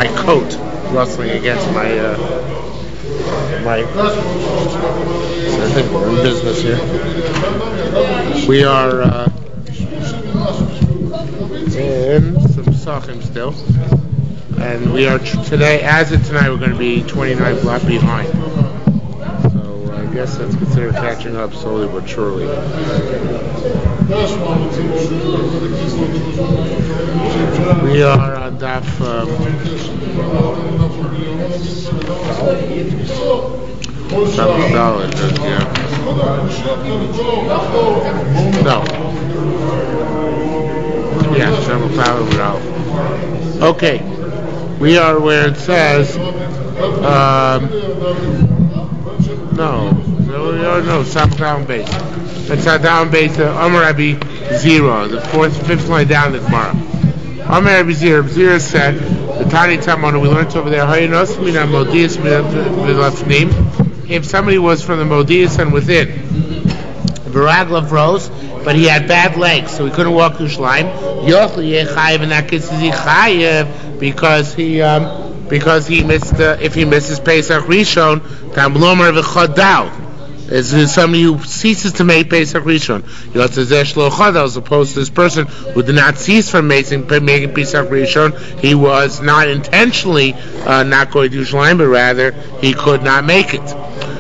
my coat rustling against my so I think we're in business here. We are in some Psachim still, and we are today, as of tonight, we're going to be 29 blocks behind. So I guess that's considered catching up slowly but surely. We are on Daf Okay, we are where it says down base. It's down base. Amar Rabbi Zira, the fifth line down the Gemara. Amar Rabbi Zira said, the Tani Tamana, we learned over there, if somebody was from the Modius and within, Baraglav rose, but he had bad legs, so he couldn't walk to Shleim. In that case, is he chayev because he missed if he misses Pesach Rishon, Tam Lomer v'chodal. Is somebody who ceases to make Pesach Rishon. As opposed to this person who did not cease from making Pesach Rishon, he was not intentionally not going to Yerushalayim, but rather he could not make it.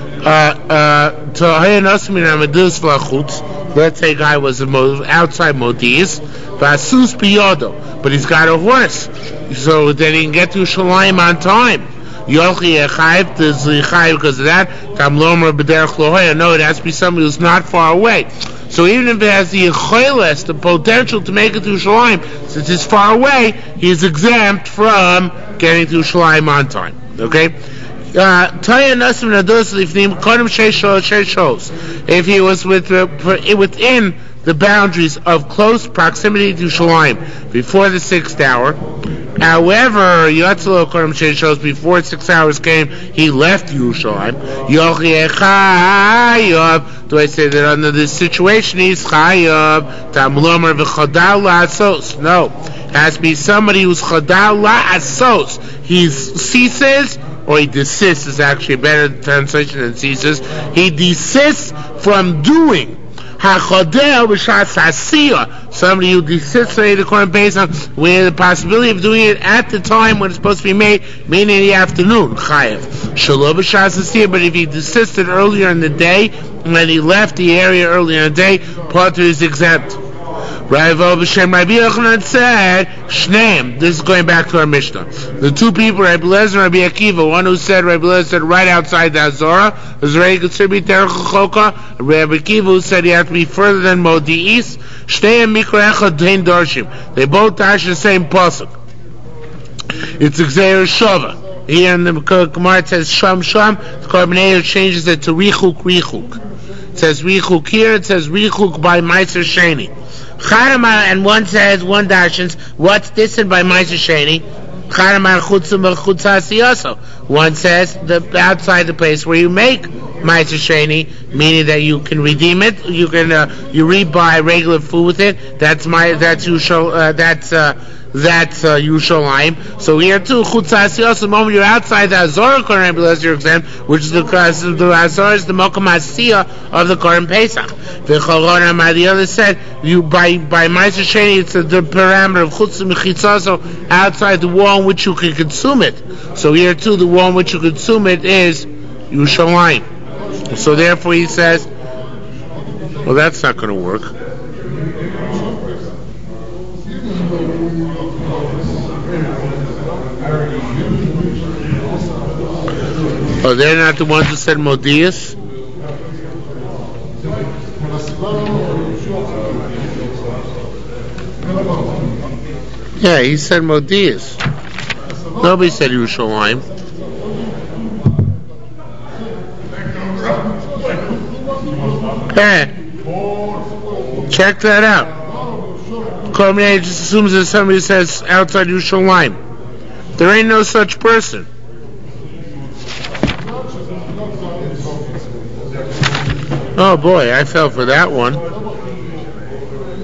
Let's say a guy was outside Modi's, but he's got a horse, so then he can get to Yerushalayim on time. Because of that. No, it has to be somebody who's not far away. So even if it has the potential to make it to Yerushalayim, since it's far away, he's exempt from getting to Yerushalayim on time. Okay? If he was within the boundaries of close proximity to Yerushalayim before the 6th hour. However, before 6 hours came, he left Yerushalayim. Do I say that under this situation he's chayav? No, it has to be somebody who's chadal la'asos. He ceases, or he desists is actually a better translation than ceases. He desists from doing. Somebody who desists to the Korban Pesach with the possibility of doing it at the time when it's supposed to be made, meaning in the afternoon, chayav. But if he desisted earlier in the day and he left the area earlier in the day, Potter is exempt. Rabbi Yochanan said, Shneim. This is going back to our Mishnah. The two people, Rabbi Lezer and Rabbi Akiva, one who said, Rabbi Lezer said right outside the Azorah, is ready to contribute Terech HaChoka. Rabbi Akiva who said he had to be further than Modi'is. Shneim Mikra Echad Dein Darshim. They both dash the same pasuk. It's Gzeir Shava. Here in the Gemara it says Sham Sham. The Korban changes it to Richuk Richuk. It says Richuk here. It says Richuk by Meiser Sheni. And one says, one dashens, what's this and by Meiser Sheni? One says the outside the place where you make Meiser Sheni, meaning that you can redeem it, you can you rebuy regular food with it. That's Yerushalayim. So here too, Chutzas Yosef, the moment you're outside the Azorah Korban Pesach, you're exempt, which is the Azorah is the Mokum Asiyah of the Korban Pesach. The other said, you by Meiser Sheni, it's the parameter of Chutz Mechitzaso, outside the wall in which you can consume it. So here too, the wall in which you consume it is Yerushalayim. So therefore he says, well, that's not going to work. Oh, they're not the ones who said Modius? Yeah, he said Modius. Nobody said Yerushalayim. Hey, check that out. Korban just assumes that somebody says outside Yerushalayim. There ain't no such person. Oh boy, I fell for that one.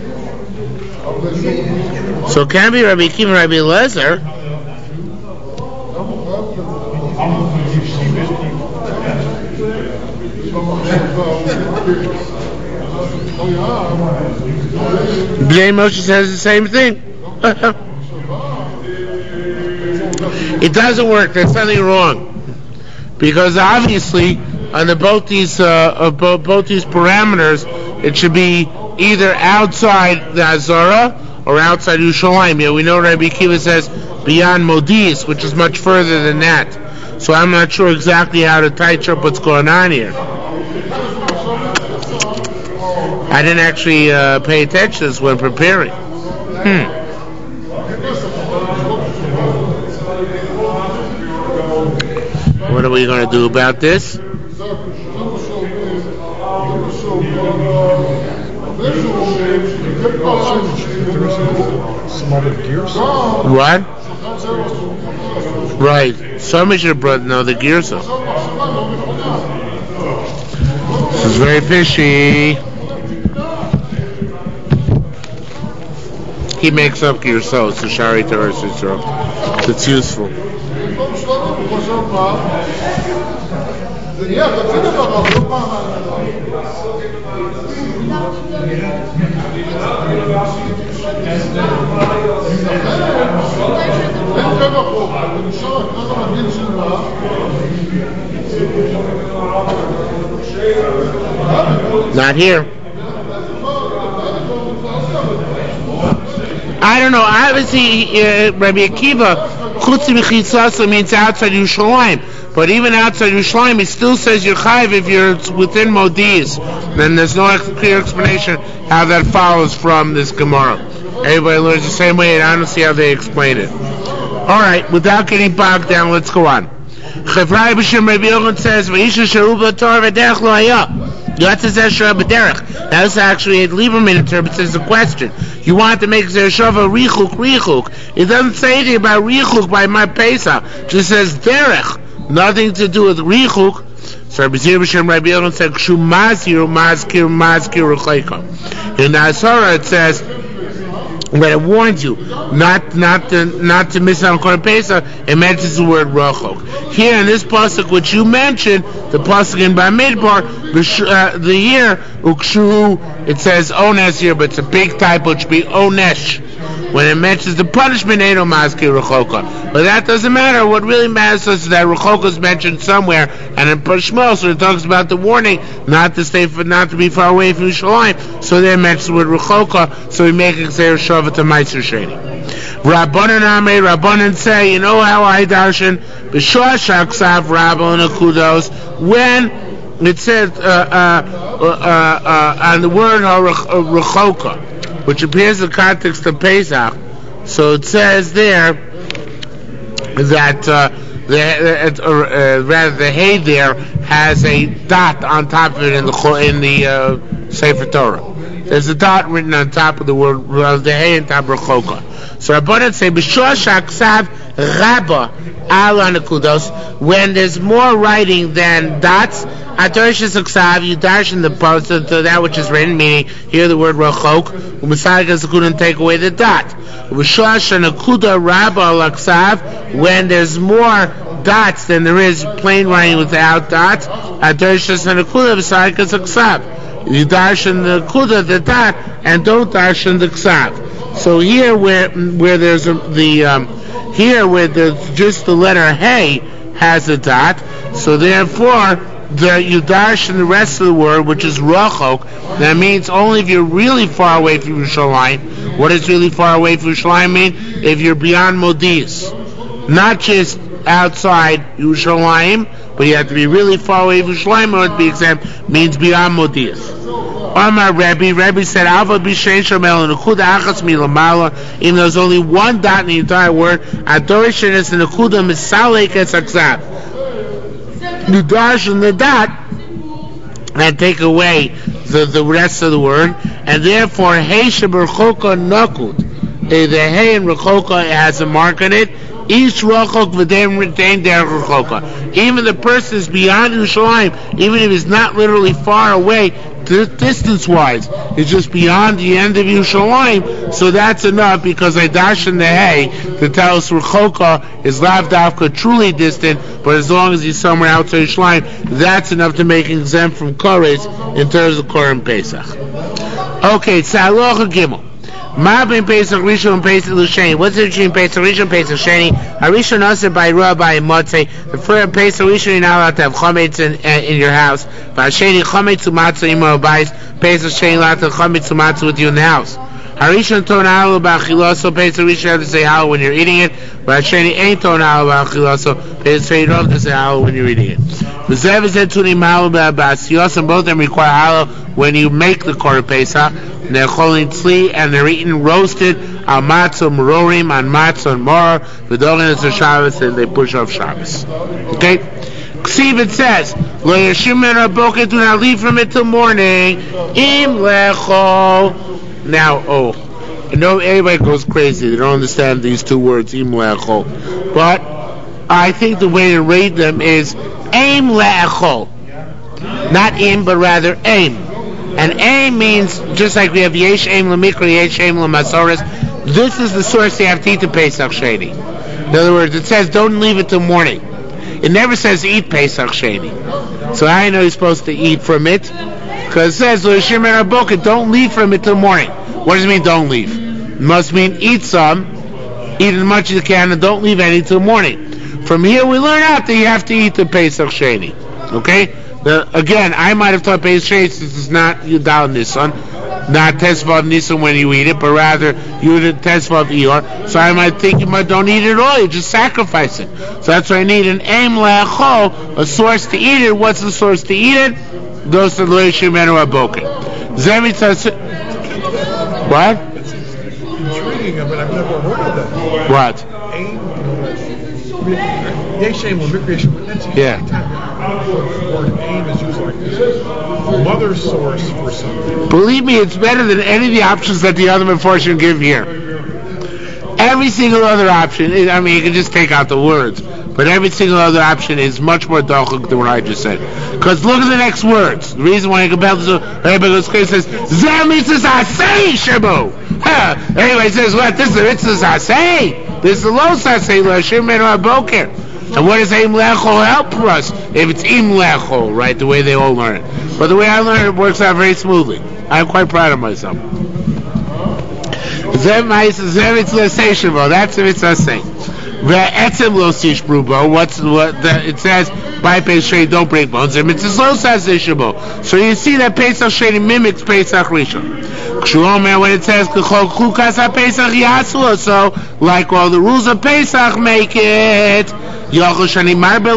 So it can be Rabbi Akiva and Rabbi Lezer. Bnei Moshe says the same thing. It doesn't work. There's something wrong, because obviously under both these parameters, it should be either outside the Azara or outside Yerushalayim. Yeah, we know Rabbi Akiva says beyond Modi'is, which is much further than that. So I'm not sure exactly how to tighten up what's going on here. I didn't actually pay attention to this when preparing. What are we going to do about this? What? Right. Somebody should have brought the girsa. This is very fishy. He makes up girsa, so Shari Teres Yisrael. It's useful. Not here. I don't know. Obviously, Rabbi Akiva, Chutz Mechisasa means outside Yerushalayim. But even outside Yerushalayim, it still says you're chayiv if you're within Modi'is. Then there's no clear explanation how that follows from this Gemara. Everybody learns the same way, and I don't see how they explain it. All right, without getting bogged down, let's go on. Chevrai b'shem Rabbi Yochanan says, "V'isha sheru b'torah v'derech lo haya." That's actually Lieberman interprets as a question. You want to make Zereshava richuk. It doesn't say anything about richuk by my Pesach. It just says derech. Nothing to do with richuk. So Rabbi Yochanan said, "Kshu mazkir ruchayka." In the Asara it says, but it warns you not to miss out on Korban Pesach. It mentions the word rachok. Here in this pasuk which you mentioned, the pasuk in Bamidbar, the year ukshu, it says onesh here, but it's a big typo. It should be onesh. When it mentions the punishment, ain't no maskir rechoka. But that doesn't matter. What really matters is that rechoka is mentioned somewhere, and in Parshmos, so it talks about the warning not to be far away from Yerushalayim. So they mention the word rechoka. So we make it say Shava to Meiser Sheni. Rabbanan say, you know how I darshan b'shosh haksav rabba and akudos when it says on the word rechoka, which appears in the context of Pesach. So it says there that the hay there has a dot on top of it in the Sefer Torah. There's a dot written on top of the word the hay and top of Rechoka. So Rabbanan say b'shosh haksav rabba ala nekudos, when there's more writing than dots. Atorishis aksav, you darshan the post to that which is written, meaning here the word rachok, u'misagas couldn't take away the dot. B'shosh nekuda rabba al aksav, when there's more dots than there is plain writing without dots. Atorishis nekuda b'sagas aksav, you darshan the kuda, the dot, and don't darshan the ksav. So here where there's here where there's just the letter hey has a dot, so therefore the yudash and the rest of the word, which is rachok, that means only if you're really far away from Yerushalayim. What does really far away from Yerushalayim mean? If you're beyond Modi'is, not just outside Yerushalayim, but you have to be really far away from Yerushalayim, or to be exact, means beyond Modi'is. Amar Rebbe said, Alva b'shein shomel nekuda achas milamala. Even though there's only one dot in the entire word, adorishin is the nekuda misalek es aksav. You dash in the dot and take away the rest of the word, and therefore hey sheberchoka nakud. The hey in rechoka has a mark on it. Each rachok v'dem retain der rechoka. Even the person is beyond Yerushalayim, even if he's not literally far away, distance-wise, is just beyond the end of Yerushalayim, so that's enough, because I dash in the hay to tell us Rechoka is Lav Davka truly distant, but as long as he's somewhere outside Yerushalayim, that's enough to make him exempt from Kores in terms of Korban Pesach. Okay, Tzalocha Gimel. Ma ben Pesach Rishon and Pesach L'Sheni. What's the difference between Pesach Rishon and Pesach Sheni? Harishon Aser by Rabbi and Motzei. The first Pesach Rishon, you're not allowed to have chametz in your house. But Sheni chametz u'matzah imo bayis. Pesach Sheni allowed to have chametz u'matzah with you in the house. Harishon ton halo b'achilaso. Pesach Rishon you have to say halo when you're eating it. But Sheni ain't ton halo b'achilaso. Pesach Sheni you don't have to say halo when you're eating it. V'zev is etunim halo b'asiyos, and both of them require halo when you make the Korban Pesach. They're cholim tzli, and they're eaten roasted al matzah merorim, on matzah and maror, v'dolin is a Shabbos, and they push off Shabbos. Okay? Ksiv, it says, lo yashim men aboket, do not leave from it till morning, im lecho. Now, I know everybody goes crazy, they don't understand these two words, im lecho. But I think the way to read them is aim lecho. Not im, but rather aim. And aim means, just like we have yesh aim lemikra, yesh aim lemasoris, this is the source they have to eat the Pesach Sheni. In other words, it says don't leave it till morning. It never says eat Pesach Sheni. So I know you're supposed to eat from it, because it says don't leave from it till morning. What does it mean don't leave? It must mean eat some, eat as much as you can, and don't leave any till morning. From here we learn out that you have to eat the Pesach Sheni. Okay? Again, I might have taught Pesach Sheni, since it's not Yudal Nisan, not Tesvav Nisan when you eat it, but rather Yud Tesvav Iyar. So I might think you don't eat it at all, you just sacrifice it. So that's why I need an aim le'achol, a source to eat it. What's the source to eat it? Those are the Leishim Enu Abokin. What? It's intriguing, but I've never heard of that. What? Yeah. The word aim is used like this. Mother source for something. Believe me, it's better than any of the options that the other Mefarshim give here. Every single other option, you can just take out the words, but every single other option is much more dachuk than what I just said. Because look at the next words. The reason why I compare this, everybody goes crazy, says, Zemitzis Asay Shabu. Anyway, it says, what? This is the Mitzvahs Asay. This is the Los Asay, L'Hashim Menu HaBoker. And what does Im Lecho help for us? If it's Im Lecho, right, the way they all learn it. But the way I learn it works out very smoothly. I'm quite proud of myself. That's the Mitzvah saying. It says, by Pesach Sheni, don't break bones. So you see that Pesach Sheni mimics Pesach Rishon. When it says, so like all the rules of Pesach make it. Does that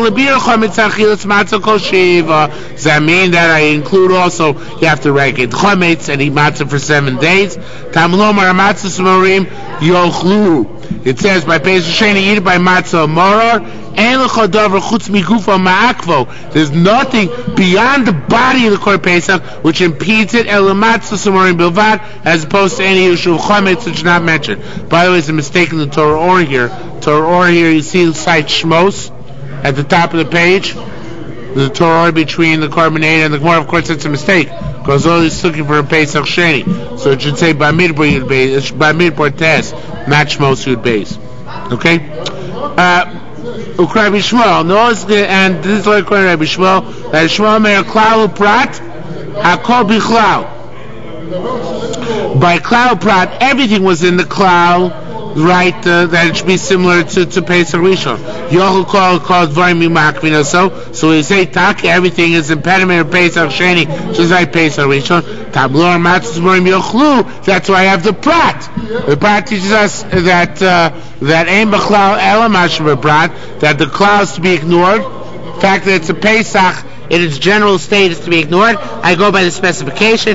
mean that I include also, you have to regulate chametz and eat matzah for 7 days? It says by Pesach Sheni, eat it by matzah maror. There's nothing beyond the body of the Korban Pesach which impedes it, as opposed to any issue of chametz which is not mentioned. By the way, it's a mistake in the Torah Or here. Torah Or here, you see the site Shmos at the top of the page. The Torah between the Carbonate and the Gemara, of course, it's a mistake, because all is looking for a Pesach Sheni. So it should say Bamidbar Yud Beis, Bamidbar Tes, not Shmos Yud Beis. Okay? Ukray Bishmuel. Notice, and this is like Ukray Bishmuel, that Shmuel Meir Klal Prat, Hakol Bichlal. By Klal Prat, everything was in the Klal, right, that it should be similar to Pesach Rishon. Yochel called Dvarim Mimakvin, so we say Taki, everything is impediment of Pesach Sheni, just like Pesach Rishon. Tablor Matzos Dvarim Yochlu, that's why I have the Prat. The Prat teaches us that Ein B'Chlal Elamash B'Prat, that the Klal is to be ignored. The fact that it's a Pesach in its general state is to be ignored. I go by the specification.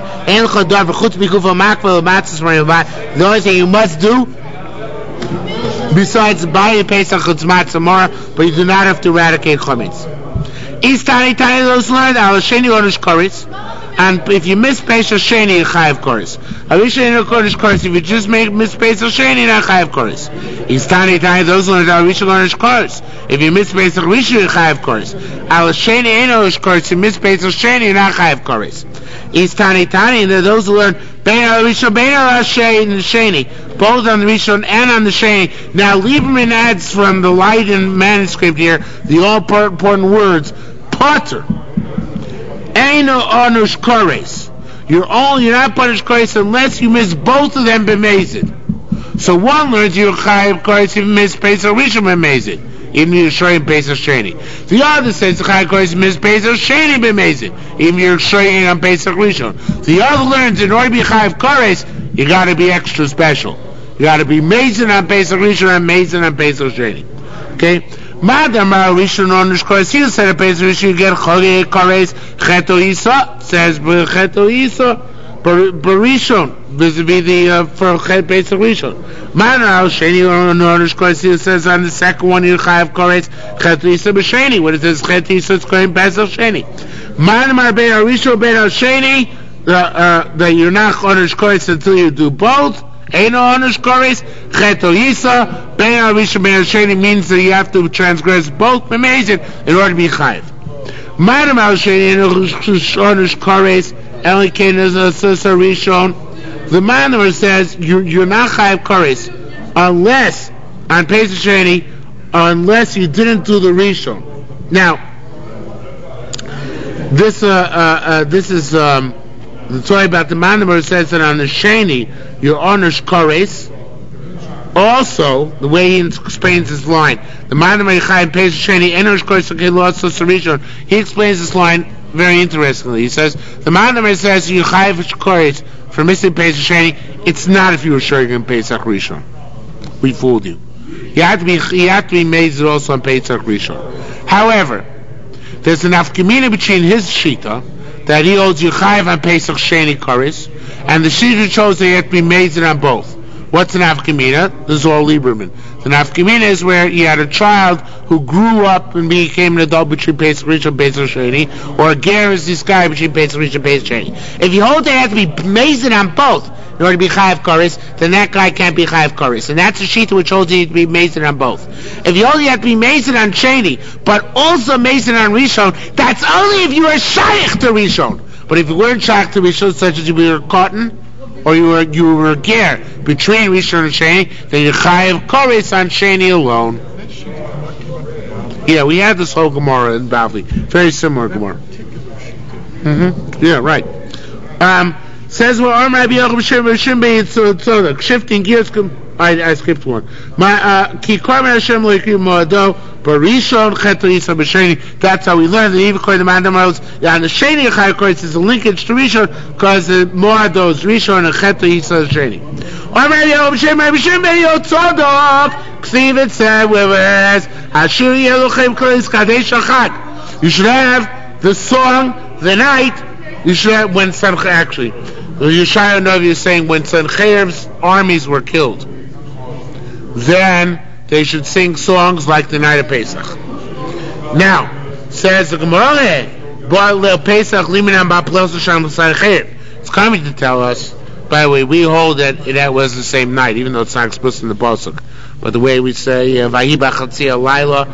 The only thing you must do, besides buying Pesach Chutzmat Samara, but you do not have to eradicate Chometz. Istani Tani those learned Al Sheni Onish Koris, and if you miss Pesach Sheni, you Chayav Koris. Avisheni Onish Koris, if you just miss Pesach Sheni, you not Chayav Koris. Istani Tani those learned Al Rishon Onish Koris, if you miss Pesach Rishon, you Chayav Koris. Al Sheni Onish Koris, if you miss Pesach Sheni, you not Chayav Koris. Is Tani, and there are those who learn Bein al-Rishon, Bein al-Sheni, both on the Rishon and on the Sheni. Now, Lieberman adds from the Leiden manuscript here the all-important words, Potter. Eino onush kores. You're not punished kores unless you miss both of them b'mezid. So one learns you're chayav kores if you miss Pesach Rishon b'mezid, even if you're showing Pesach Sheni. The other says chayav kores if you miss Pesach Sheni b'mezid, even if you're showing on Pesach Rishon. The other learns in order to be chayav kores, you got to be extra special. You got to be mezid on Pesach Rishon and mezid on Pesach Sheni. Okay. Madam Rishon onush kores. He said a Pesach Rishon you get chogei kores cheto isa. Says cheto isa barishon vis-a-vis the for chet Pesach Rishon. Madam Sheni onush kores. He says on the second one you chayav kores cheto isa b'sheni. When it says cheto isa, it's going Pesach Sheni. Madam Bein Rishon Bein Sheni that you're not onush kores until you do both. Eino onush kores cheto isa Bein al-Rishon Bein al-Sheni means that you have to transgress both b'mezid in order to be chayiv. Madam al-Sheni onush kores elikein as a rishon. The Manor says you're not chayiv kores unless on Pesach Sheni unless you didn't do the rishon. Now this is the story about the Manor says that on the Sheni you're onush kores. Also, the way he explains this line, the Manamai Chaim Pesach Sheni Enosh Kores Lotzos Rishon. He explains this line very interestingly. He says the Manamai says you Chayiv Kores for missing Pesach Sheni. It's not if you were showing in Pesach Rishon. We fooled you. You have to be made also on Pesach Rishon. However, there's an afkamina between his shita that he holds you Chayiv on Pesach Sheni Kores, and the shita shows that you have to be made on both. What's an nafkamina? This is all Lieberman. The nafkamina is where you had a child who grew up and became an adult between Pesach Rishon and Pesach Sheni, or a ger is this guy between Pesach Rishon and Pesach Sheni. If you hold that you have to be mazed on both in order to be chayav kores, then that guy can't be chayav kores, and that's a shita which holds you to be mazed on both. If you only have to be mazed on Sheni, but also mazed on Rishon, that's only if you are shaykh to Rishon. But if you weren't shaykh to Rishon, such as you were cotton, or you were a ger between Rishon and Sheni, then you chayav kores on Sheni alone. Yeah, we had this whole Gemara in Bavli, very similar Gemara. Yeah, right. Says shifting gears. I skipped one. That's how we learn that even according to Mandamos, on the Sheni Chayakos is a linkage to Rishon because the Moado is Rishon and Cheto Yisa Sheni. It said, whereas you should have the song, the night. You should have when actually. Yeshaya Novi is saying when Sancherev's armies were killed, then they should sing songs like the night of Pesach. Now, says the Gemara, it's coming to tell us, by the way, we hold that was the same night, even though it's not explicit in the Pasuk. But the way we say, Vahi b'chatzia Laila,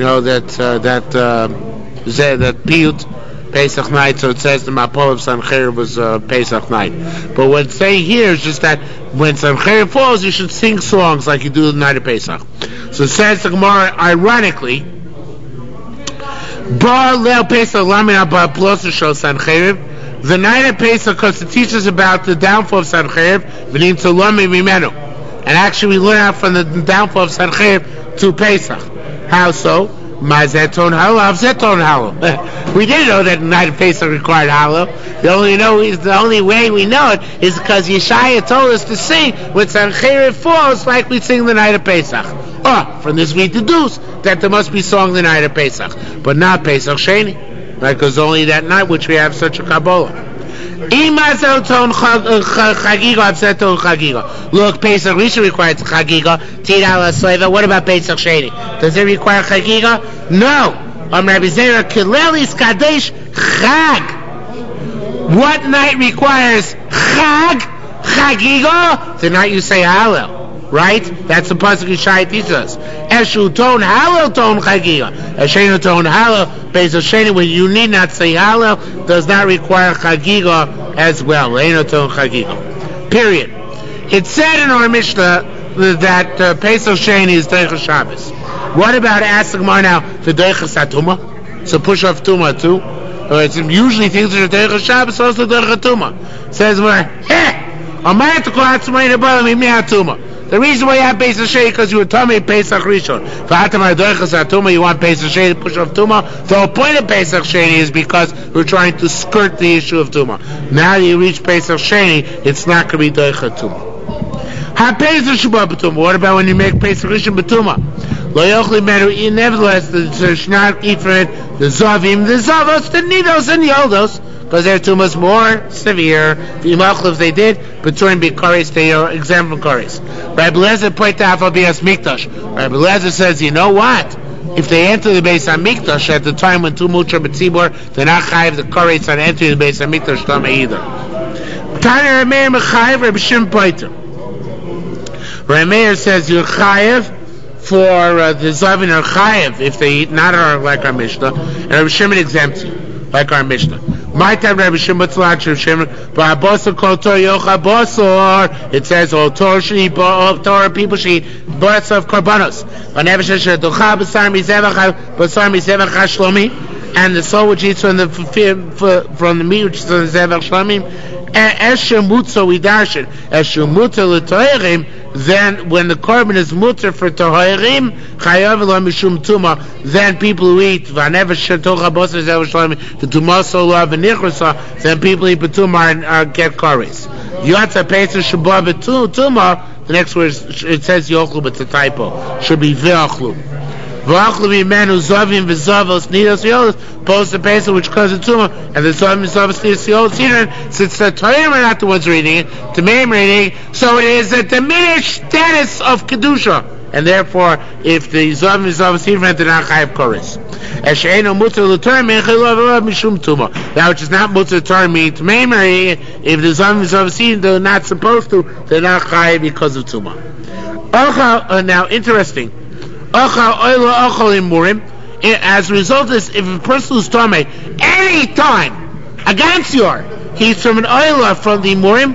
that Piyut, Pesach night, so it says the Mapol of Sancheir was Pesach night. But what it's saying here is just that when Sancheir falls, you should sing songs like you do the night of Pesach. So it says the Gemara, ironically, Bar Leil Pesach Lamina Bar Plosa Shel Sancheir, the night of Pesach, because it teaches about the downfall of Sancheir, V'nim Tzolami Mimenu. And actually we learn out from the downfall of Sancheir to Pesach. How so? My Zeton Halo, Zeton Halo. We didn't know that the night of Pesach required Halo. The only way we know it is because Yeshaya told us to sing when Sancheir falls like we sing the night of Pesach. From this we deduce that there must be song the night of Pesach, but not Pesach Sheni, right? Because only that night which we have such a Kabbalah. Look, Pesach Rishon requires Chagiga. Tira la Sleva. What about Pesach Sheni? Does it require Chagiga? No. Rabbi Zera Kilelis Kadesh Chag. What night requires Chag? Chagiga? The night you say Hallel. Right? That's the pasuk Yishai teaches us. Eshu ton halal ton chagiga. Eshenu ton halal. Beis Sheni, when you need not say halal, does not require chagiga as well. Eshenu ton chagiga. Period. It said in our Mishnah that Pesach Sheni is Deicha Shabbos. What about asking more now for Deicha Satuma? So push off Tuma too. It's usually things that are Deicha Shabbos, also Deicha Tuma. Says where? The reason why you have Pesach Sheni is because you were Tomei Pesach Rishon. You want Pesach Sheni to push off Tuma. The whole point of Pesach Sheni is because we're trying to skirt the issue of Tuma. Now you reach Pesach Sheni, it's not going to be Deicha Tuma. What about when you make Pesach Rishon B'Tuma? Nevertheless, you should not eat from it the Zavim, the Zavos, the Nidos, and the Yoldos, because their Tumas more severe. The Imachlevs they did, but during Bikaris they are exempt from Karis. Rabbi Lezer pointed out for Bias Mikdash. Rabbi Lezer says, you know what? If they enter the Beis HaMikdash at the time when Tumutra B'Tzibor, they're not chayiv the Karis on entering the Beis HaMikdash Tama either. Tanya Rameir Mechayiv Rabbi Shimon Poiter. Rameir says you're chayiv for the Zavin are chayiv if they eat, not like our Mishnah, and Rabbi Shimon exempts you, like our Mishnah. My time Rabbi Shimon Tzlach Rabbi Shimon, Ba'abosor Kol Tor Yocha Bosor. It says all Torah should eat, all Torah people should eat births of korbanos. Whenever Sheshet Docha B'Sar Mizevach Shlomi, and the soul which eats from the meat which is from the Zevach Shlomim, Esher Mutzo Idarshin, Esher Mutzo L'Toyerim. Then, when the korban is mutter for toharim, chayav lo mishum tuma. Then people who eat v'anever shetocha bosar zev shlomim the tuma solo v'nichrasa. Then people who eat betuma and get kares. Yotza pesach shabbat betuma. The next word it says yochlu, but it's a typo. Should be v'achlu. V'achlu b'menu zavim v'zavos nidos v'yolos. Post the pesach which causes tuma, and the zavim v'zavos nidos v'yolos. Since the toharim are not the ones reading it, the maim reading, so it is a diminished status of kedusha, and therefore, if the zavim v'zavos nidos they're not chayav koris. Esheino mutar l'torim mechilov mishum tuma. That which is not mutar l'torim means maim reading. If the zavim v'zavos nidos they're not supposed to, they're not chayav because of tuma. Now, interesting. As a result of this, if a person who's Tomei any time against your, he's from an oila from the Murim,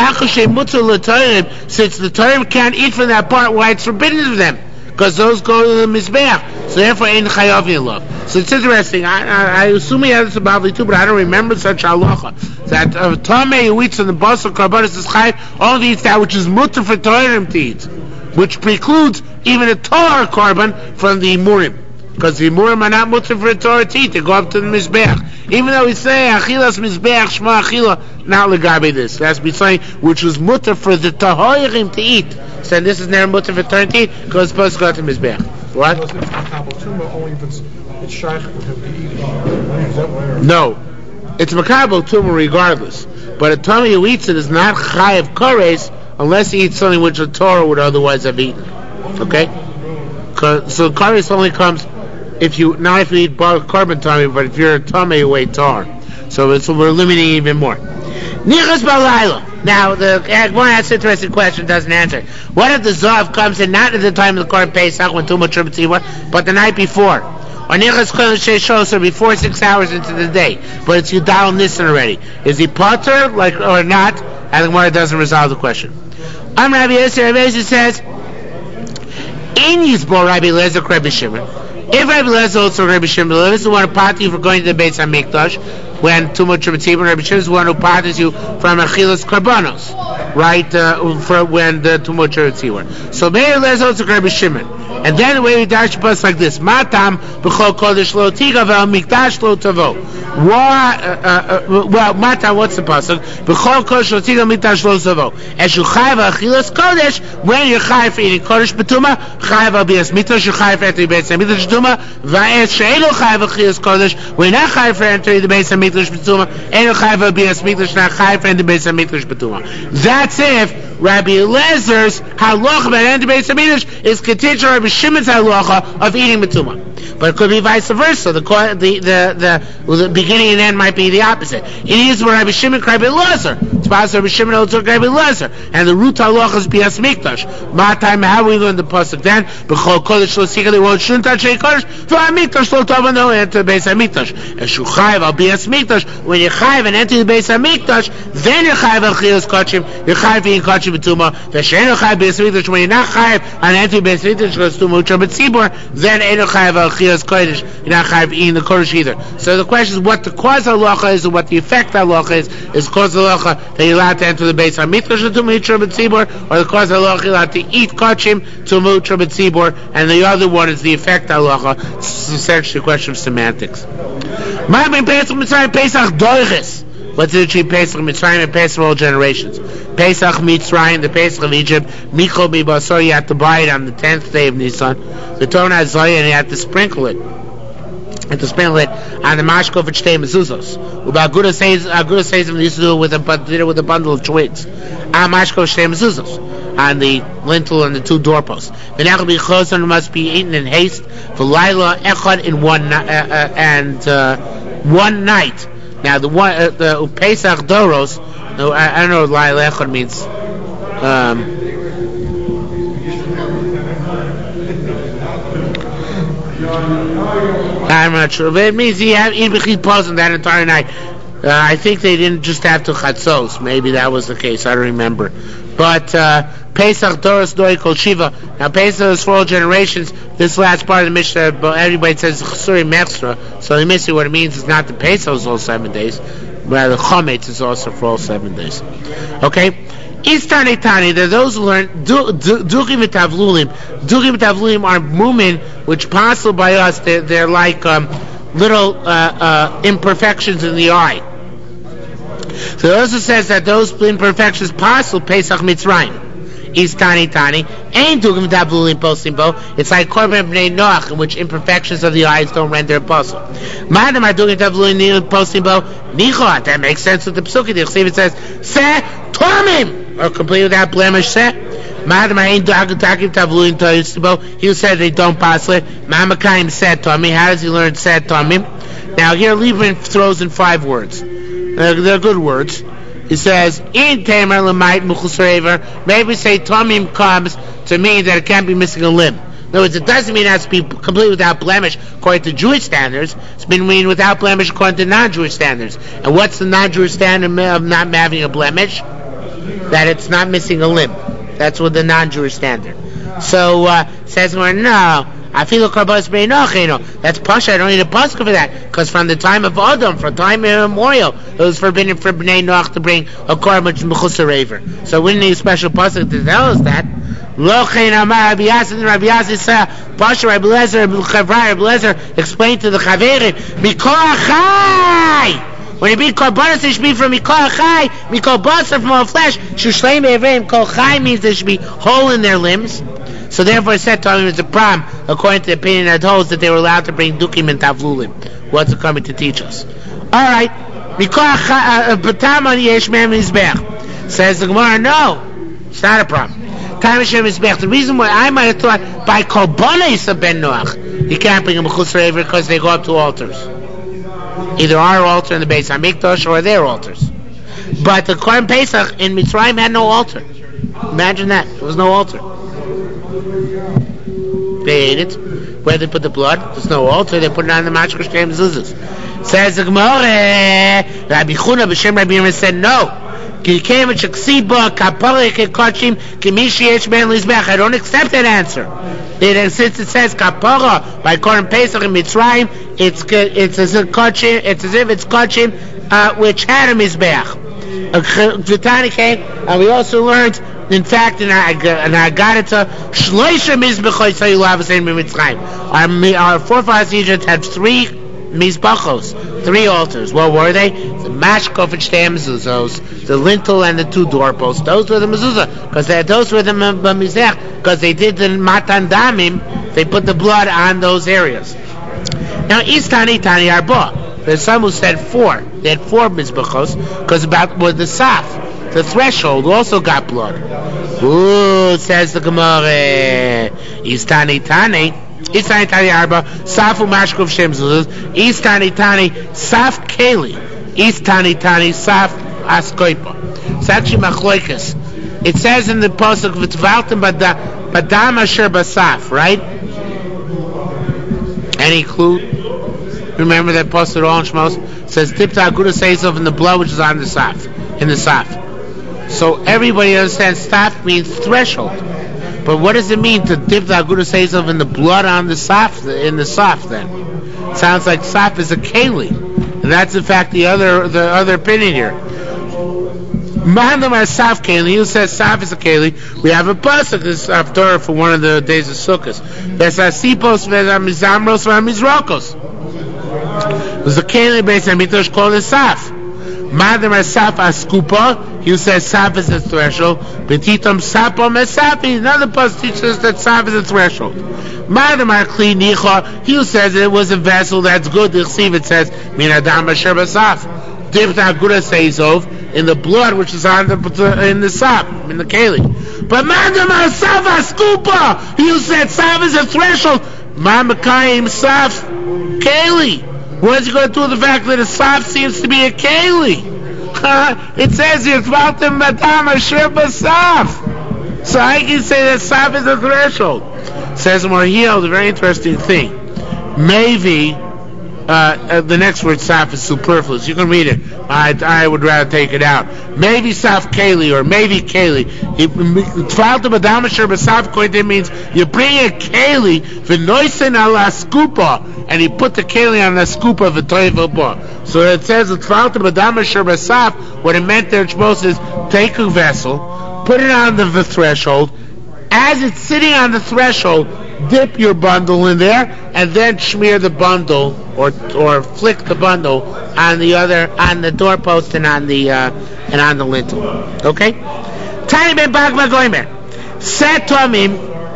since the Torah can't eat from that part, why it's forbidden to them? Because those go to the Mizbeach. So therefore, ain't chayav love. So it's interesting. I assume he has this about too, but I don't remember such halacha. That Tomei who eats from the basar karbanis is chayav, only eats that which is mutter for Torah to eat, which precludes even a Torah korban from the Murim, because the Murim are not mutter for a Torah to eat. They go up to the Mizbeach. Even though we say Achilas Mizbeach Shema Achila, not legabe this. It has to be something which was mutter for the Tahoirim to eat. So this is never mutter for Torah to eat because it's supposed to go to Mizbeach. What? Only if it's shaykh for him to eat. No, it's makabel tumah regardless. But a Tomei who eats it is not chayav kores unless he eats something which a Torah would otherwise have eaten. Okay? So kares only comes if you eat korban Tomei, but if you're a Tomei who ate tar. So we're limiting even more. Nichas Balayla. Now, the Gemara asks an interesting question, doesn't answer. What if the Zav comes in not at the time of the Korban Pesach when Tumah Trubah, but the night before? Or Nichas Chol Sheishos, or before 6 hours into the day, but it's Yudal Nisan already. Is he Potter, or not? And the Gemara doesn't resolve the question. Rabbi Yisrael, Rabbi Yisrael says, in Yisbor Rabbi Lezer Rabbi Shimon. If Rabbi Lezer also Rabbi Shimon, Rabbi Lezer want to part you for going to the Beis HaMikdash when Tumah Trubah, Rabbi Shimon is one who parts you from Achilas Karbanos, right? For when the Tumah Trubah. So Rabbi Lezer also Rabbi Shimon, and then the way we dash us like this: Matam b'chol kodesh lo tiga ve'al mikdash lo tavo. Well, Matam, what's the pasuk? B'chol kodesh lo tiga mikdash lo tavo. As you chayav achilas kodesh, when you're chayav for eating kodesh b'tumah, chayav al bias mikdash, you chayav for entering the Beis HaMikdash b'tumah. Va'es she'elo chayav achilas kodesh, when you're not chayav for entering the Beis HaMikdash b'tumah, eno chayav al bias mikdash, not chayav for entering the Beis HaMikdash b'tumah. That's if Rabbi Elazar's halacha about entering Beis Hamikdash is contingent on Rabbi Shimon's halacha of eating Betuma. But it could be vice versa. The beginning and end might be the opposite. It is where Rabbi Shimon Rabbi Elazar. It's possible Rabbi Shimon also Rabbi Elazar. And the root halacha is Beis Hamikdash. My time, how we learn the pasuk then? B'chol kodesh lo sikali won't shun touch a kodesh. V'hamikdash lo tava no enter Beis Hamikdash. And shu chayiv al Beis Hamikdash. When you chayiv and enter the Beis Hamikdash, then you chayiv al chiyos kachim. You chayiv in kachim betuma. V'shein chayiv Beis Hamikdash. When you're not chayiv and enter Beis Hamikdash goes to mucha betzibur, then ain't chayiv al chiyos kodesh. You're not chayiv in the kodesh either. So the question is what the cause halacha is and what the effect halacha is cause halacha that you're allowed to enter the Beis Hamikdash to mucha betzibur, or the cause halacha you're allowed to eat kachim to mucha betzibur, and the other one is the effect halacha. It's essentially a question of semantics. What's the between Pesach Mitzrayim and Pesach of all generations? Pesach Mitzrayim, the Pesach of Egypt, Michol B'Basor, you have to buy it on the 10th day of Nisan. The Torah has Zayah, and you have to sprinkle it. On the mashkov and shtei mezuzos. Aguda says they used to do it with a bundle of twigs. Mashkov shtei mezuzos on the lintel and the two doorposts. The nechel b'choson must be eaten in haste for Laila echad in one night. Now the Pesach Doros. I don't know what Laila echad means. I'm not sure, but it means you have in bechid pausing that entire night. I think they didn't just have to chatzos. Maybe that was the case. I don't remember. But Pesach Doros Doi Kol Shiva. Now Pesach is for all generations. This last part of the Mishnah, everybody says Chasuri Mechsra, so they miss it. What it means is not the Pesach is all 7 days, but the Chometz is also for all 7 days. Okay. Istani Tani, there are those who learn Duchim V'Tavlulim. Duchim V'Tavlulim are mumin, which possible by us. They're like little imperfections in the eye. So it also says that those imperfections possible Pesach Mitzrayim. Istani Tani. Ain't Duchim V'Tavlulim posting bo. It's like Korban B'nai Noach, in which imperfections of the eyes don't render a puzzle. Madam are Duchim V'Tavlulim posting bo. Nichot. That makes sense with the Pesukah. The Chsiv it says Se Tomim. Or complete without blemish set. He said they don't pass it. Mamakayim said to me. How does he learn said to him? Now here Lieberman throws in 5 words. They're good words. He says, in Tamer Lamait Mukhusrever, maybe say Tomim comes to mean that it can't be missing a limb. In other words, it doesn't mean it has to be completely without blemish according to Jewish standards. It's been mean without blemish according to non-Jewish standards. And what's the non-Jewish standard of not having a blemish? That it's not missing a limb. That's what the non-Jewish standard. So says no, I feel karbanos b'nei noach. That's pasha. I don't need a pasuk for that, because from the time of Adam, from time immemorial, it was forbidden for b'nei noach to bring a korban mechutz harever. So we need a special pasuk to tell us that. Lo chein amar Rabbi Yassin. Rabbi Yassin said, pasha Rabbi Elazar explained to the chaverim, mikol achai. When you be korbanos, it should be from mikol chai, mikol basar, from all flesh. Shushleim be'evreim, kol chai means there should be hole in their limbs. So therefore, it said to him it's a problem, according to the opinion that holds that they were allowed to bring dukim and tavlulim. What's it coming to teach us? All right, mikol chai, b'taman yesh me'em mizbech. Says the Gemara, no, it's not a problem. Tam Hashem mizbech. The reason why I might have thought by korbanos of ben Noach, you can't bring a mechutz harever because they go up to altars. Either our altar in the Beis Hamikdash or their altars. But the Korban Pesach in Mitzrayim had no altar. Imagine that. There was no altar. They ate it. Where they put the blood? There's no altar. They put it on the mashkov shtei mezuzos. Says the Gemara, Rabbi Chuna b'shem Rabbi Yirmiyah said no. I don't accept that answer. Since it says kapara by Korban Pesach in Mitzrayim, it's as if it's kachim which had a mizbeach. And we also learned, in fact, in Agadita, shloisha mizbechos hayulav b'Mitzrayim. Our forefathers in Egypt had 3 mizbachos, 3 altars. What were they? The mashkov and shtei mezuzos, the lintel and the 2 doorposts. Those were the mezuzah, because those were the mizbech, because they did the matan damim. They put the blood on those areas. Now, Istani Tani Arba. There's some who said 4. They had 4 mizbachos, because about with the saf. The threshold also got blood. Ooh, says the Gemara. Istani Tani Arba, Safu Mashkov Shem Zuz, Istani Tani, Saf Keli, Istani Tani, Saf Askoipa. It's actually Machloikas. It says in the Pasuk, V'tvaltem Badam Asher Basaf, right? Any clue? Remember that Pasuk all in Shmos? It says, Tipta Aguda Seisov in the blood which is on the Saf, in the Saf. So everybody understands Saf means threshold. But what does it mean to dip the Aguda Seisov in the blood on the Saf, in the Saf then? It sounds like Saf is a Keli. And that's in fact the other opinion here. Mahandamar Saf Keli, who says Saf is a Keli, we have a pasuk, this is Torah for one of the days of Sukkot. Vesasipos Vesamizamros Vamizrokos. There's a Keli based on Mitosh called a Saf. Mahandamar Saf Askupa, he says Saf is a threshold. Betitam Sapom Esapi, another pasuk teaches us that Saf is a threshold. Mahandamar Kli Nicha, he says it was a vessel that's good. The Chsiv it says Min Adam Asher Basaf. Dipped Aguda Seisov in the blood which is on in the Saf, in the Keli. But Mahandamar Saf Askupa, he said Saf is a threshold. Mamakayim Saf Keli. What is he going to do with the fact that a Saf seems to be a Keli? It says here, Tvaltem Badam Asher Basaf. So I can say that Saf is a threshold. Says Morhiel, the very interesting thing. Maybe the next word Saf is superfluous. You can read it. I would rather take it out. Maybe Saf Keli or maybe Keli. Tvaltem Badam Asher Basaf means you bring a Keli v'noisen ala skupa, and he put the Keli on the skupa v'toivah. So it says Tvaltem Badam Asher Basaf. What it meant there, Shmos, is take a vessel, put it on the threshold. As it's sitting on the threshold, dip your bundle in there, and then smear the bundle or flick the bundle on the doorpost and on the lintel. Okay? Tani ben Bagma Goimer. Set Tomim.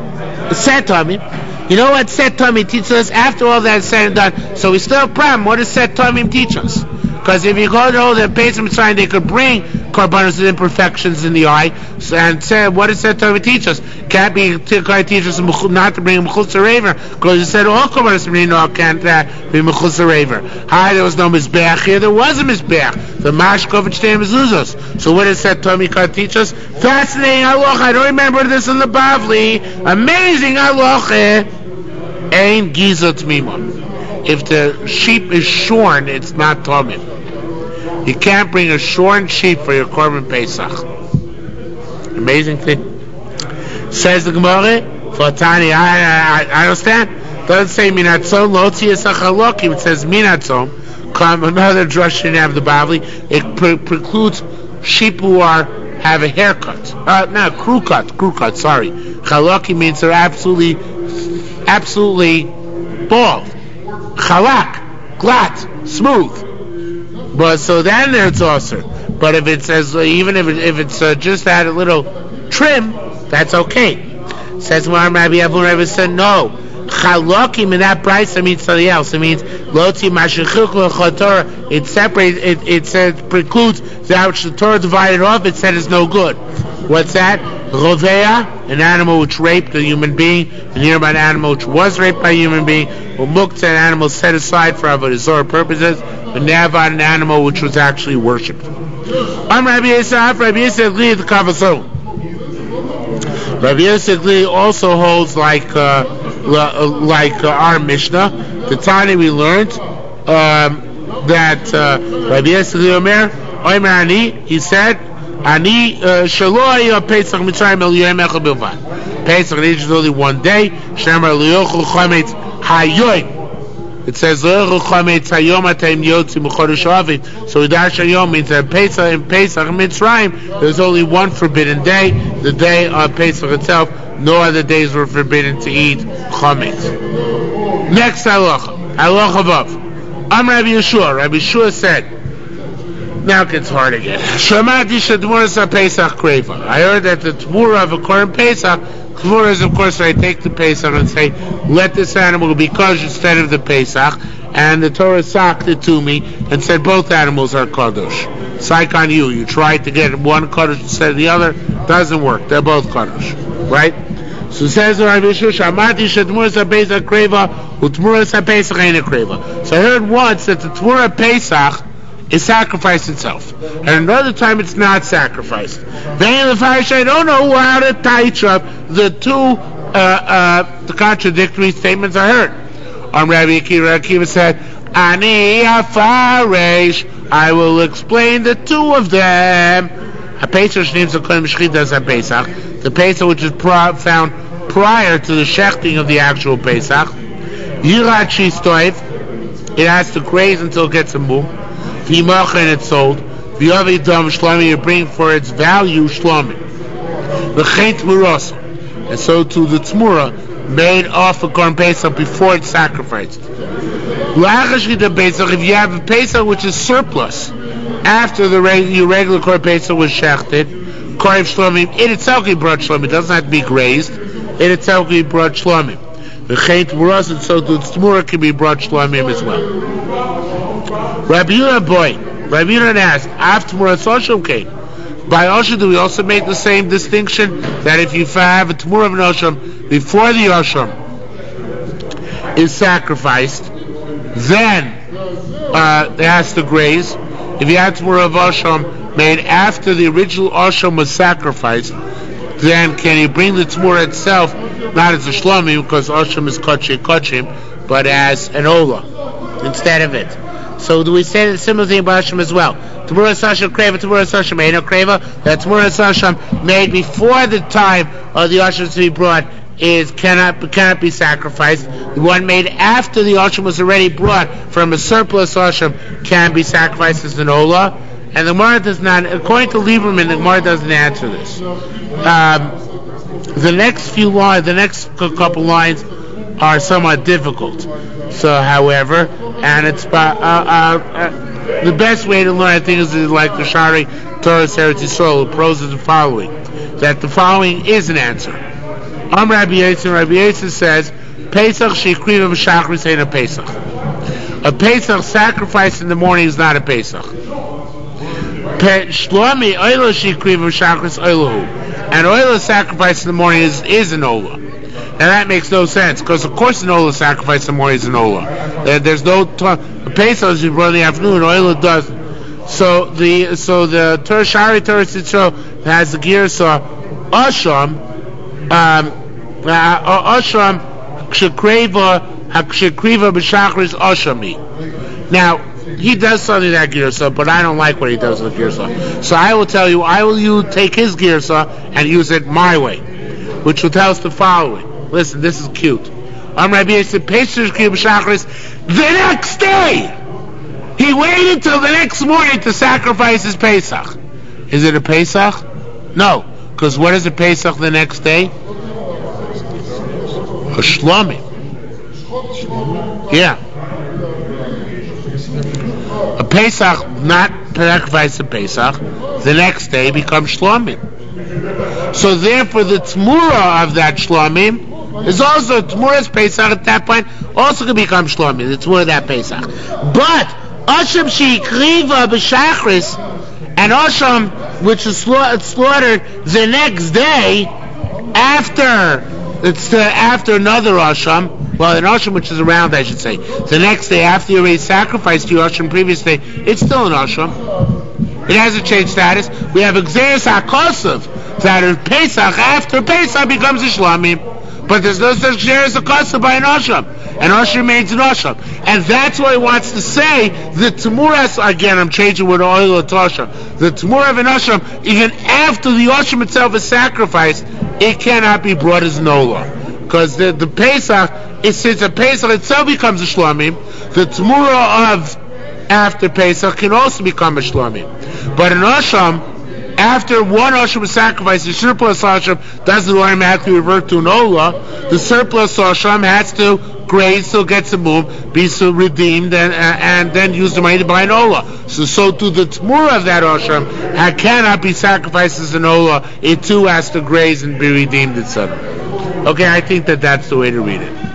You know what Set Tomim teaches us? After all that is said and done, so we still have a problem. What does Set Tomim teach us? Because if you go to all the Pesach Mitzrayim, they could bring korbanos with imperfections in the eye. And say, what does that teach us? Can't be teach us not to bring a mechutz raver, because you said all korbanos can't be mechutz raver. Hi, there was no mizbeach here. There was a mizbeach. The mashkovich name is mezuzos. So what does that teach us? Fascinating halacha. I don't remember this in the Bavli. Amazing halacha. Ein gizot mimon. If the sheep is shorn, it's not Tomim. You can't bring a shorn sheep for your Korban Pesach. Amazing thing. Says the Gemara, for Tani, I understand. Doesn't say Minatzom, Lotzi Esachalokim. It says Minatzom. Come another drush didn't have the Bavli. It precludes sheep who have a haircut. Crew cut, sorry. Chalokim means they're absolutely bald. Chalak, glatt, smooth. But so then it's also. But if it says even if it's just had a little trim, that's okay. Says Rabbi Abun said no. Chalokim in that price means something else. It means lotzi mashechuk l'chotor. It separates. It says precludes that which the Torah divided off. It said is no good. What's that? Rovea, an animal which raped a human being, a nearby animal which was raped by a human being, or muktzah, an animal set aside for Avodah Zarah purposes, but navad, an animal which was actually worshipped. Rabbi Yosef Gli the Kavaso. Rabbi Yosef Gli also holds like our Mishnah. The Tani we learned that Rabbi Yosef Gli Omer Ani, he said, Ani Shaloi Pesach Mitzrayim El Yom Echad Bilvad. Pesach is only one day. Shemar Liyochel Chametz Hayoy. It says Liyochel Chametz Hayom Atayim Yotzi M'Chodesh Aviv. So Dash Hayom means that in Pesach Mitzrayim there's only one forbidden day, the day of Pesach itself. No other days were forbidden to eat Chametz. Next halacha above. Rabbi Yeshua. Rabbi Yeshua said. Now it gets hard again. Shamati shadmuras Pesach kreva. I heard that the tmura of a Korban Pesach, tmura is of course I take the Pesach and say, let this animal be kosher instead of the Pesach, and the Torah socked it to me and said both animals are kadosh. Psych on you. You tried to get one kadosh instead of the other, doesn't work. They're both kadosh, right? So says the Rabbi Yeshua, Shamati shetmuras haPesach kreva u'tmuras haPesach ain't a kreva. So I heard once that the Tmura Pesach is sacrifice itself, and another time it's not sacrificed. Then the Farish, I don't know how to touch up the two the contradictory statements I heard. Rabbi Akiva said, Ani Afarish, I will explain the two of them. The Pesach which is found prior to the shechting of the actual Pesach. Yirat Shistoiv, it has to graze until it gets a mum. V'imach, and it's sold. V'yavi dam shlami, you bring for its value shlami. V'chein tmuros, and so to the tmura made off a Korban Pesach before it's sacrificed. If you have a Pesach which is surplus after your regular Korban Pesach was shechted, Korev Shlomim, it itself can be brought Shlomim. It doesn't have to be grazed. It itself can be brought Shlomim. The Chet Muras, and so the Tzmura can be brought Shlomim as well. Rabbi Yehuda asked, after Muras Osham came, by Osham do we also make the same distinction that if you have a Tmura of an Osham before the Osham is sacrificed, then it has to graze. If you have Tmura of Osham made after the original Osham was sacrificed, then can you bring the Tmura itself, not as a Shlomim, because Osham is Kochim, but as an Ola instead of it. So do we say the similar thing about Osham as well? Tmura Sasham Kreva, Tmura Sasham Eino Kreva, that Tmura Sasham made before the time of the Osham to be brought cannot be sacrificed. The one made after the Osham was already brought from a surplus Osham can be sacrificed as an Ola. And the Gemara does not, according to Lieberman, the Gemara doesn't answer this. The next couple lines are somewhat difficult. So, however, and it's the best way to learn, I think, is like the Shari Torah Eretz Yisrael, who poses the following: that the following is an answer. Rabbi Yosef says, Pesach sheikriva b'shachris ain't a Pesach. A Pesach sacrifice in the morning is not a Pesach. Shlomi oila sheikriva b'shachris oilahu, and oila sacrifice in the morning is an ola. And that makes no sense, because of course an ola sacrifice in the morning is an ola. There's no Pesach is brought in the afternoon, oila doesn't. So the Shari Torah Yisrael has the Girsa Asham Shekriva b'shachris Ashami. Now he does something that Girsa, but I don't like what he does with Girsa. So I will tell you, take his Girsa and use it my way, which will tell us the following. Listen, this is cute. Rabbi Yosef Pesach b'shachris the next day. He waited till the next morning to sacrifice his Pesach. Is it a Pesach? No, because what is a Pesach the next day? A Shlomim. Yeah. A Pesach, not sacrifice a Pesach, the next day becomes Shlomim. So therefore the Tmura of that Shlomim is also Tmura's Pesach at that point, also can become Shlomim, the Tmura of that Pesach. But Osham sheikriva b'shachris, and Osham which is slaughtered the next day after another Osham, well, an Osham which is around, I should say, the next day after you already sacrificed your Osham previous day, it's still an Osham. It hasn't changed status. We have Xeris HaKosav, that in Pesach, after Pesach becomes a Shlamim. But there's no such Xeris HaKosav by an Osham. An Osham remains an Osham. And that's what he wants to say. The Tmuras, again, I'm changing with oil to Osham. The Tmura of an Osham, even after the Osham itself is sacrificed, it cannot be brought as an Olah. Because the Pesach, since a Pesach itself becomes a Shlamim, the Tmura of after Pesach can also become a Shlamim. But an Osham, after one Osham is sacrificed, the surplus Osham doesn't automatically revert to an Olah. The surplus Osham has to graze, so gets a move, be so redeemed, and then use the money to buy an Olah. So to the Tmura of that Osham cannot be sacrificed as an Olah. It too has to graze and be redeemed, etc. Okay, I think that's the way to read it.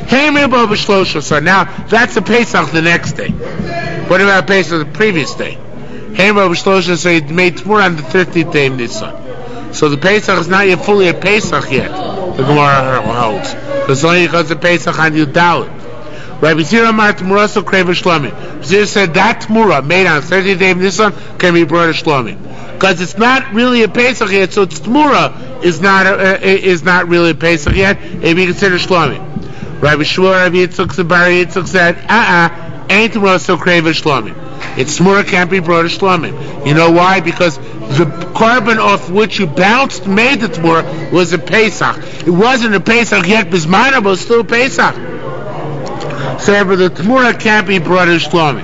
So now that's the Pesach the next day. What about Pesach the previous day? So he made Tmura on the 13th day of Nisan. So the Pesach is not yet fully a Pesach yet. The Gemara holds because only because the Pesach on Yudalit. Rabbi Zira Mar Tmura so Kreva Shlomi. Zira said that Tmura made on the 13th day of Nisan can be brought to Shlomi because it's not really a Pesach yet. So its Tmura is not really a Pesach yet. It be considered Shlomi. Rabbi Shmuel, Rabbi Yitzchak, Sabari Yitzchak said, ain't Tmura so Kreva Shlomi. Its Tmura can't be brought to Shlomi. You know why? Because the carbon off which you bounced made the Tmura was a Pesach. It wasn't a Pesach yet, Bismana, but still a Pesach. So the Tmura can't be brought to Shlomi.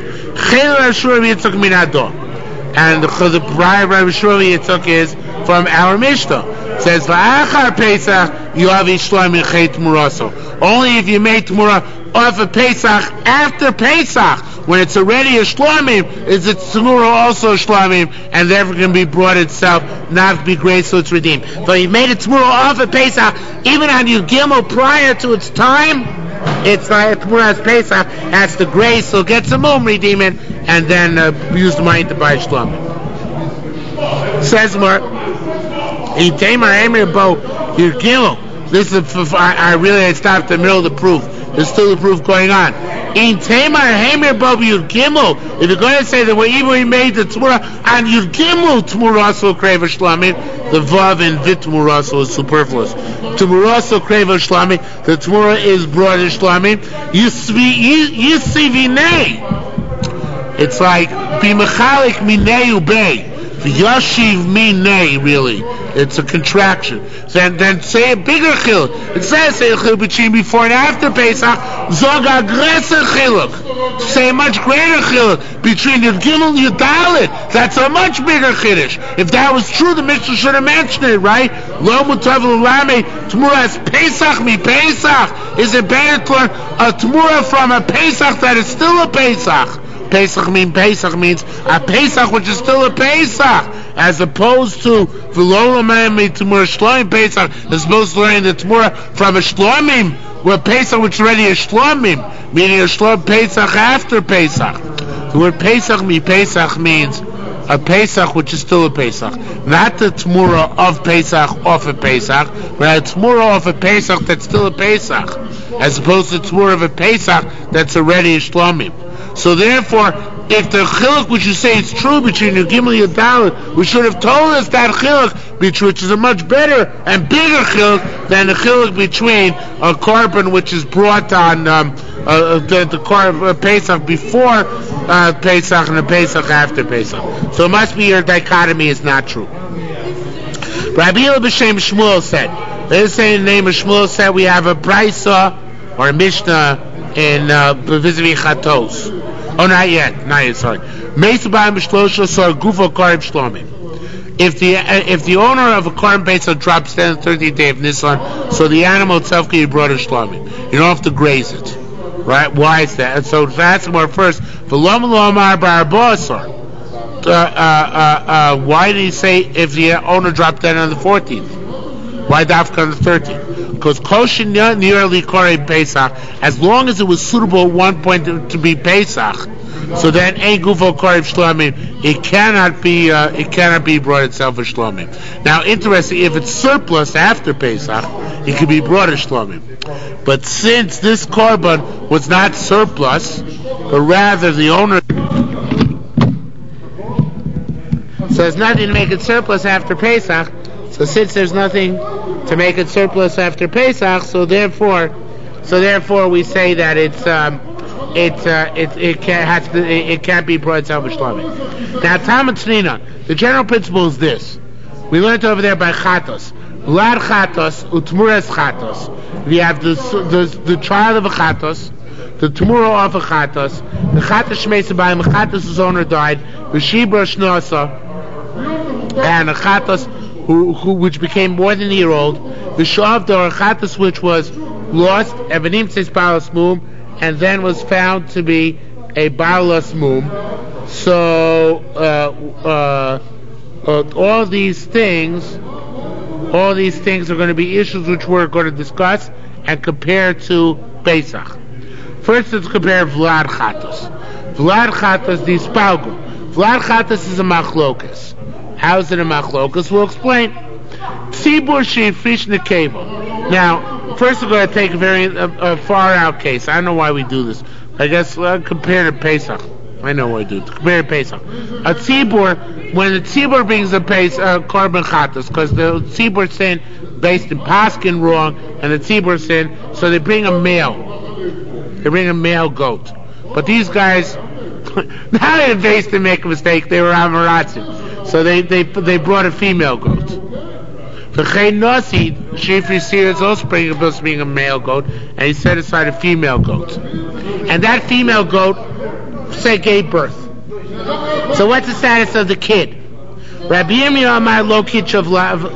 And the Rabbi Shmuel Yitzchak is from our Mishnah. It says, V'achar Pesach, Yoavi Shlomi Chay Tmuraso. Only if you made Tmura off of Pesach after Pesach, when it's already a Shlomim, is it Tmura also a Shlomim, and therefore can be brought itself, not be great, so it's redeemed. But you made a Tmura off of Pesach, even on Yud Gimel prior to its time, it's like Tmura as Pesach, has the grace, so get some more, redeem it, and then use the money to buy Shlomim. Says more, in Tamar Emir Bo Yud Gimel. This is I stopped in the middle of the proof. There's still the proof going on. In Tamar Hamer Bob Yud Gimel, if you're going to say that we made the Tmura on Yud Gimel, Tmuraso Kreva Shlamim, the Vav and Vit Tmuraso is superfluous. Tmuraso Kreva Shlamim, the Tmura is brought in Shlamim. Yisivinei. It's like Bimachalik Minei Ubei. Yashiv Minei, really. It's a contraction. Then say a bigger chiluk. It says say a chiluk between before and after Pesach. Zog aggressive chiluk. Say a much greater chiluk between Yud Gimel and Yud Dalet. That's a much bigger chiddush. If that was true, the Mishnah should have mentioned it, right? Lo mutav l'lame Tmura as Pesach mi Pesach. Is it better to learn a Tmura from a Pesach that is still a Pesach? Pesach means a Pesach which is still a Pesach, as opposed to V'lolamei Tmura Shlomim Pesach, as opposed to learning the Tmura from a Shlomim, where Pesach which is already a Shlomim, meaning a Shlom Pesach after Pesach. The word Pesach means a Pesach which is still a Pesach, not the Tmura of Pesach off a Pesach, but a Tmura of a Pesach that's still a Pesach, as opposed to the Tmura of a Pesach that's already a Shlomim. So therefore, if the chiluk which you say is true between Yud Gimel and Yud Dalet, we should have told us that chiluk, which is a much better and bigger chiluk than the chiluk between a carbon which is brought on the Pesach before Pesach and the Pesach after Pesach. So it must be your dichotomy is not true. Rabbi Hillel b'Shem Shmuel said, let's say in the name of Shmuel said we have a Brisa or a Mishnah in vis-a-vis Chatos. Oh, not yet, sorry. If the owner of a korban Pesach drops dead on the 13th day of Nisan, so the animal itself can be brought to Shlomim. You don't have to graze it. Right? Why is that? And so that's more first. Why did he say if the owner dropped dead on the 14th? Why dafka on the 13th? Because koshin nearly korei Pesach, as long as it was suitable at one point to be Pesach, so then ein gufo korei Shlomim, it cannot be brought itself as Shlomim. Now, interesting, if it's surplus after Pesach, it can be brought as Shlomim. But since this korban was not surplus, but rather the owner, so there's nothing to make it surplus after Pesach. So since there's nothing to make it surplus after Pesach, so therefore we say that it can't be brought itself as Shlomim. Now, Talmud Tzninan, the general principle is this: we learned over there by Chatos, Vlad Chatos, Utmuras Chatos. We have the trial of a Chatos, the Tmura of a Chatos, the Chatos Shmeisabayim, the Chatos' owner died, the Shibra Shnosa, and a Chatos which became more than a year old, the Shavda or Chatos which was lost, Evanim says Balas Mum, and then was found to be a Balas Mum. So all these things are going to be issues which we're going to discuss and compare to Pesach. First, let's compare Vlad Chatos. Vlad Chatos, the Spalgun. Vlad Chatos is a machlokas. How is it a machlokas? We'll explain. Tzibur she'ifrish nekeva. Now, first we're going to take a very far out case. I don't know why we do this. I guess compare to Pesach. I know what I do. Compare to Pesach. A tzibur, when the tzibur brings a korban chatos, because the tzibur is saying based in Paskin wrong, and the tzibur is saying, so they bring a male. They bring a male goat. But these guys, now they're based to make a mistake. They were Amaratzim. So they brought a female goat. The Chayin Nasi, Shifri Seer is also supposed to be a male goat, and he set aside a female goat. And that female goat, say, gave birth. So what's the status of the kid? Rabbi Yirmiyah Amar Lo Kitcha,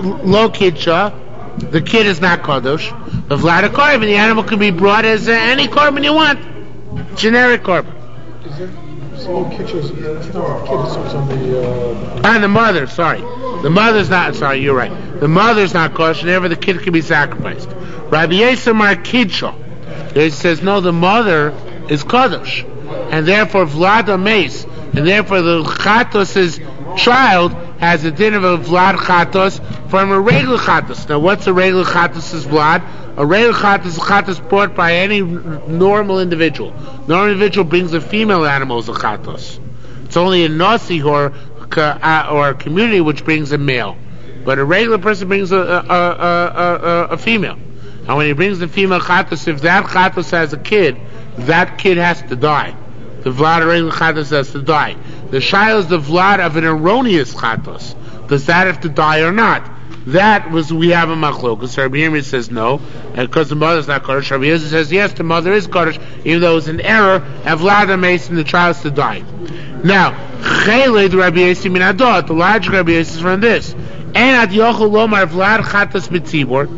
the kid is not Kadosh. The Vlad Korban, the animal can be brought as any korban you want. Generic korban. Is there slow kitchens? It's not a kid, it's on the... And the mother, sorry. The mother's not, sorry, you're right. The mother's not kosher, therefore the kid can be sacrificed. Rabbi Yisrael Mar Kidsho. It says, no, the mother is Kadosh. And therefore Vlad Ames, and therefore the Chatos' child has a din of a Vlad Chatos from a regular Chatos. Now what's a regular Chatos' Vlad? A regular Chatos is a Chatos brought by any normal individual. Normal individual brings a female animal as a Chatos. It's only a Nasi or a community which brings a male. But a regular person brings a female. And when he brings the female Chatos, if that Chatos has a kid, that kid has to die. The Vlad of regular Chatos has to die. The Shaila is the Vlad of an erroneous Chatos. Does that have to die or not? That was, we have a machlokas. Rabbi Yirmiyah says no, and because the mother's not Kodesh. Rabbi Yirmiyah says yes, the mother is Kodesh, even though it's an error, and Vlad Ames and the child has to die. Now, Cheled Rabbi Yossi min Adot, the logic Rabbi Yossi is from this. Enat yochel lomar Vlad Chatos b'tzibor.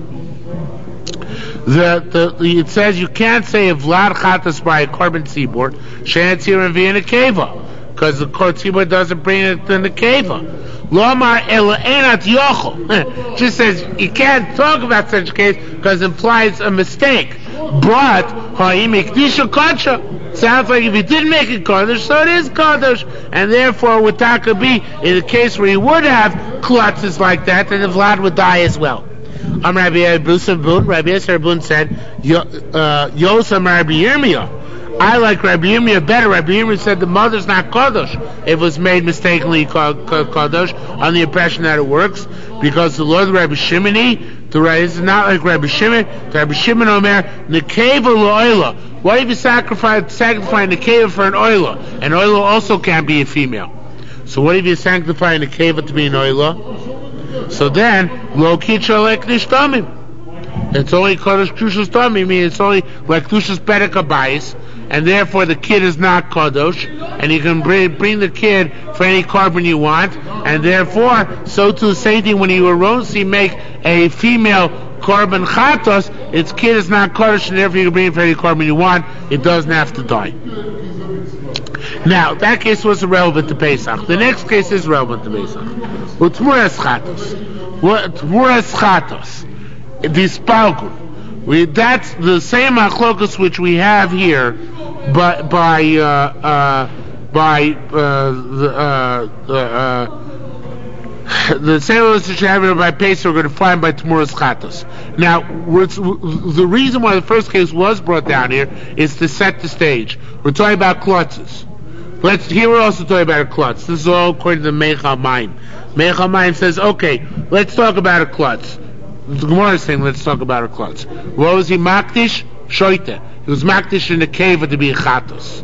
It says you can't say a Vlad Chatos by a korban tzibor, she'en tzibor and v'yin a keva, because the tzibor doesn't bring it in the keva. Lomar ela enat yochel. Just says you can't talk about such a case because it implies a mistake. But ha'imik disha kacha. Sounds like if he didn't make it Kodesh, so it is Kodesh. And therefore, would Taka be in a case where he would have klutzes like that, then the Vlad would die as well. Rabbi Yisrael said, Yosam Rabbi Yirmiyah. I like Rabbi Yirmiyah better. Rabbi Yirmiyah said the mother's not Kodesh. It was made mistakenly Kodesh on the impression that it works, because the Lord Rabbi Shimoni, is not like Rabbi Shimon. Rabbi Shimon Omer, Nekeva Lo'oila. What if you sacrifice Nekeva for an Oila? An Oila also can't be a female. So what if you sanctify Nekeva to be an Oila? So then, Lo Kitcha Lek Nishtamim. It's only Kodesh Kushas Tamim, meaning it's only like Kushas Bedek Abayis, and therefore the kid is not Kodesh, and you can bring the kid for any korban you want, and therefore, so too the same thing when you erroneously make a female korban chatos, its kid is not Kodesh, and therefore you can bring it for any korban you want, it doesn't have to die. Now, that case was irrelevant to Pesach. The next case is relevant to Pesach. Utmuras chatos. Utmuras chatos. Dispalgun. That's the same machlokas which we have here, but the same which we have here by Pesach we're going to find by Tmuras chatos. Now, the reason why the first case was brought down here is to set the stage. We're talking about klutzes. Here we're also talking about a klutz. This is all according to the Meichal Mayim. Meichal Mayim says, okay, let's talk about a klutz. The Gemara is saying, let's talk about a klutz. What was he makdish? Shoite. He was makdish in the cave to be a chatos.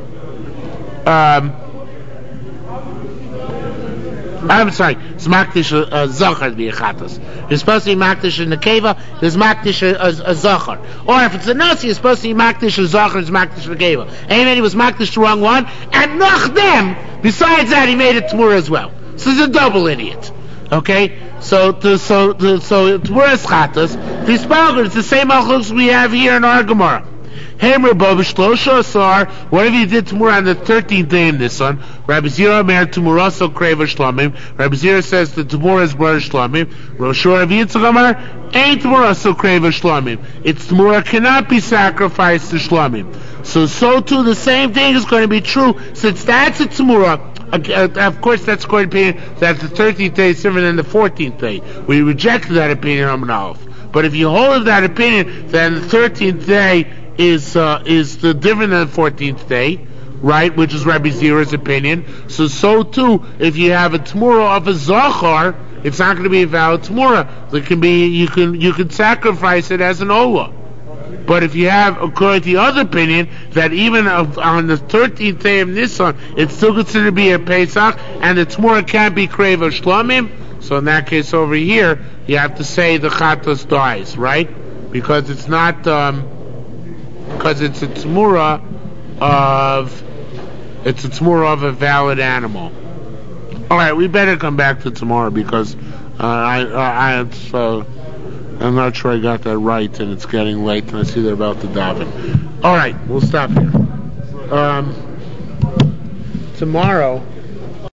I'm sorry, it's makdish a zachar to be a chatos. You're supposed to be makdish in the keva, there's makdish a zachar. Or if it's a nasi, you're supposed to be makdish a zachar, it's makdish a keva. Amen, he was makdish the wrong one, and nachdem, besides that, he made it t'mur as well. So he's a double idiot. Okay? So t'mur es chatos, it's the same halachos we have here in our Gemara. Hemer Babishlosha Asar, what if you did Tamura on the 13th day in Nisan? Rabbi Zira Mer Tamuraso Kreva Shlamim. Rabbi Zira says the Tamura is Bar Shlamim. Roshua Rav Yitzchak Amar, ain't Tamuraso Kreva Shlamim. Its Tamura cannot be sacrificed to Shlamim. So too the same thing is going to be true, since that's a Tamura. Of course, that's going to be that the 13th day is different than the 14th day. We rejected that opinion on Aleph. But if you hold that opinion, then the 13th day is the different than the 14th day, right? Which is Rabbi Zira's opinion. So too, if you have a Tamura of a Zachar, it's not going to be a valid Tamura. It can be you can sacrifice it as an Olah. But if you have, according to the other opinion, that even on the 13th day of Nisan, it's still considered to be a Pesach, and the Tamura can't be Kreva Shlamim, so in that case over here, you have to say the Chatos dies, right? Because it's not, because it's a Tamura of a valid animal. Alright, we better come back to tomorrow, because I'm not sure I got that right, and it's getting late, and I see they're about to daven. All right, we'll stop here. Tomorrow